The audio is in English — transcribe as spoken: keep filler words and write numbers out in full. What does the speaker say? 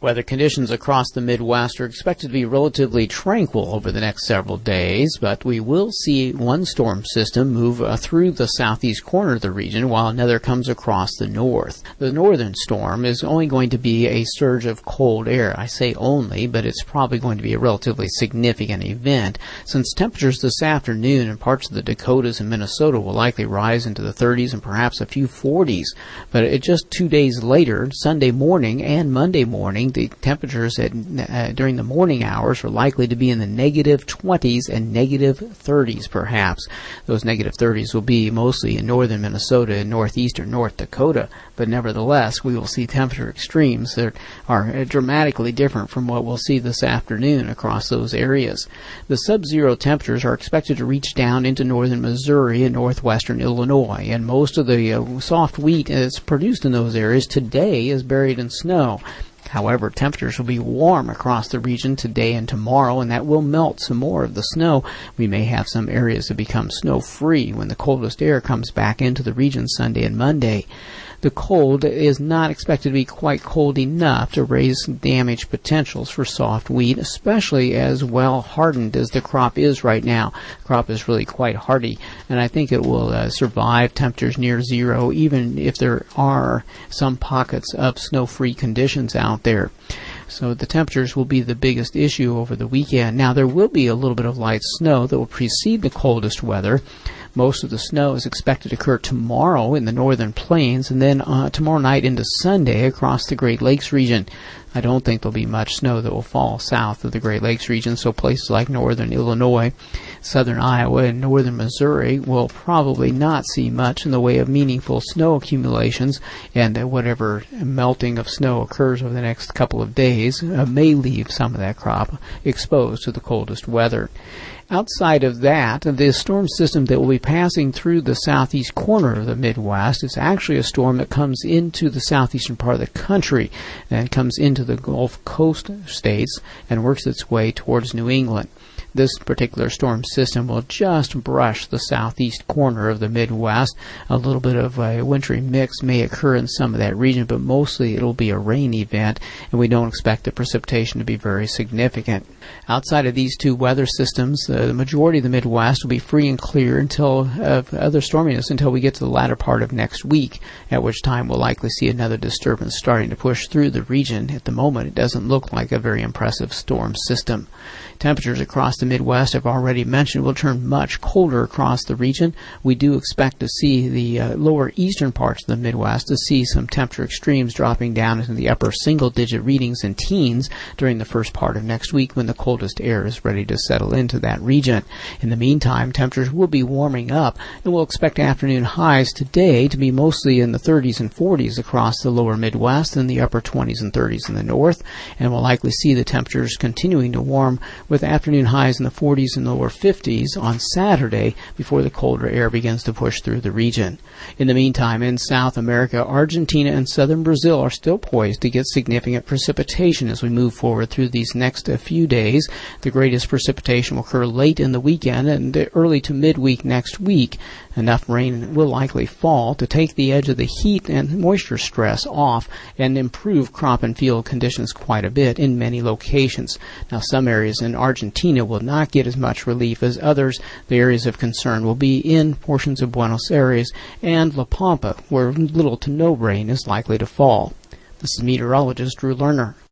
Weather conditions across the Midwest are expected to be relatively tranquil over the next several days, but we will see one storm system move uh, through the southeast corner of the region while another comes across the north. The northern storm is only going to be a surge of cold air. I say only, but it's probably going to be a relatively significant event, since temperatures this afternoon in parts of the Dakotas and Minnesota will likely rise into the thirties and perhaps a few forties. But it just two days later, Sunday morning and Monday morning, the temperatures at, uh, during the morning hours are likely to be in the negative twenties and negative thirties perhaps. Those negative thirties will be mostly in northern Minnesota and northeastern North Dakota, but nevertheless we will see temperature extremes that are dramatically different from what we'll see this afternoon across those areas. The sub-zero temperatures are expected to reach down into northern Missouri and northwestern Illinois, and most of the uh, soft wheat that's produced in those areas today is buried in snow. However, temperatures will be warm across the region today and tomorrow, and that will melt some more of the snow. We may have some areas that become snow-free when the coldest air comes back into the region Sunday and Monday. The cold is not expected to be quite cold enough to raise damage potentials for soft wheat, especially as well hardened as the crop is right now. The crop is really quite hardy, and I think it will uh, survive temperatures near zero, even if there are some pockets of snow-free conditions out there. So the temperatures will be the biggest issue over the weekend. Now, there will be a little bit of light snow that will precede the coldest weather. Most of the snow is expected to occur tomorrow in the northern plains, and then uh, tomorrow night into Sunday across the Great Lakes region. I don't think there'll be much snow that will fall south of the Great Lakes region, so places like northern Illinois, southern Iowa, and northern Missouri will probably not see much in the way of meaningful snow accumulations, and uh, whatever melting of snow occurs over the next couple of days uh, may leave some of that crop exposed to the coldest weather. Outside of that, the storm system that will be passing through the southeast corner of the Midwest is actually a storm that comes into the southeastern part of the country and comes into the Gulf Coast states and works its way towards New England. This particular storm system will just brush the southeast corner of the Midwest. A little bit of a wintry mix may occur in some of that region, but mostly it'll be a rain event, and we don't expect the precipitation to be very significant. Outside of these two weather systems, uh, the majority of the Midwest will be free and clear until of other storminess until we get to the latter part of next week, at which time we'll likely see another disturbance starting to push through the region. At the moment, it doesn't look like a very impressive storm system. Temperatures across the Midwest, I've already mentioned, will turn much colder across the region. We do expect to see the uh, lower eastern parts of the Midwest to see some temperature extremes dropping down into the upper single-digit readings in teens during the first part of next week when the coldest air is ready to settle into that region. In the meantime, temperatures will be warming up, and we'll expect afternoon highs today to be mostly in the thirties and forties across the lower Midwest and the upper twenties and thirties in the north, and we'll likely see the temperatures continuing to warm with afternoon highs in the forties and lower fifties on Saturday before the colder air begins to push through the region. In the meantime, in South America, Argentina and southern Brazil are still poised to get significant precipitation as we move forward through these next uh, few days. The greatest precipitation will occur late in the weekend and early to midweek next week. Enough rain will likely fall to take the edge of the heat and moisture stress off and improve crop and field conditions quite a bit in many locations. Now, some areas in Argentina will not get as much relief as others. The areas of concern will be in portions of Buenos Aires and La Pampa, where little to no rain is likely to fall. This is meteorologist Drew Lerner.